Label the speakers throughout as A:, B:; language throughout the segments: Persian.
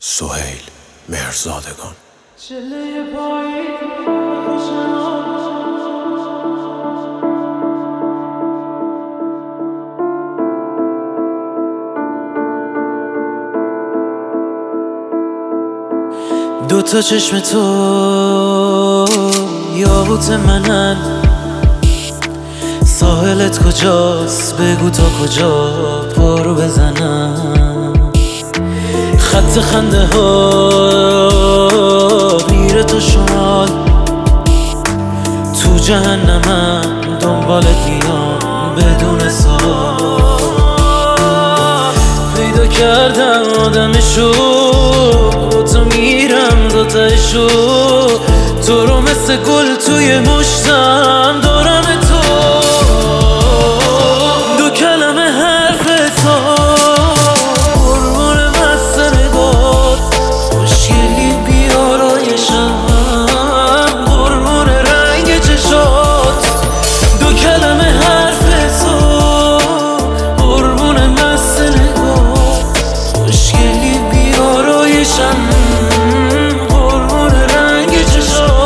A: سهیل مهرزادگان.
B: دوتا چشم تو یاقوت منن، ساحلت کجاست بگو تا کجا پارو بزنم. خط خنده ها میره تو شمال، تو جهنمم دنبالت میام بدون سوال. پیدا کردم آدمشو، تو میرم تا تهشو، تو رو مثل گل توی مشتم دارم تو. دو کلمه حرف تو قربون مست نگات، خوشگلی بیارایشم قربون رنگ چشات. دو کلمه حرف تو قربون مست نگات، خوشگلی بیارایشم قربون رنگ چشات.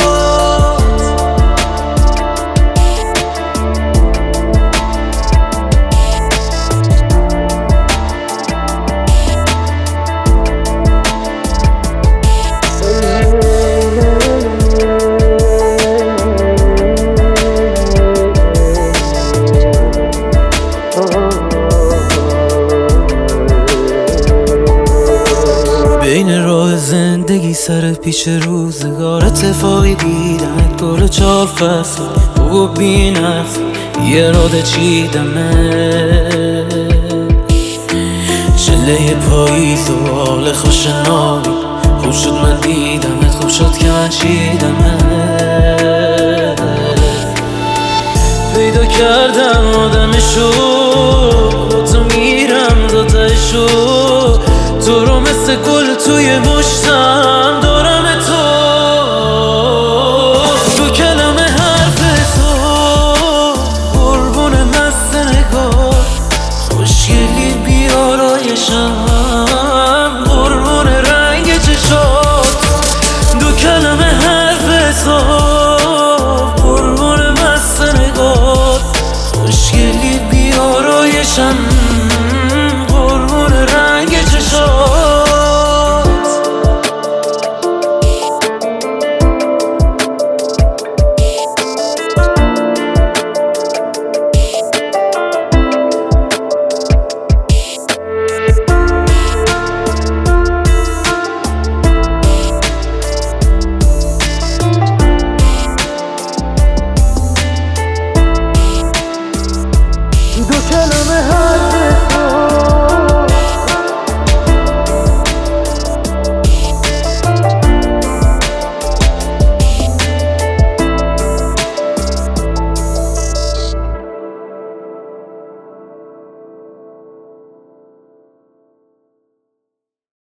B: بین راه زندگی سر پیش روزگار اتفاقی دیدمت، گل 4 فصل و بی نفس یه راده چیدمه. چله پاییز و حال خوش نامی، خوب شد من دیدمت، خوب شد که من چیدمت. پیدا کردم آدمشو، تو میرم تا تهشو،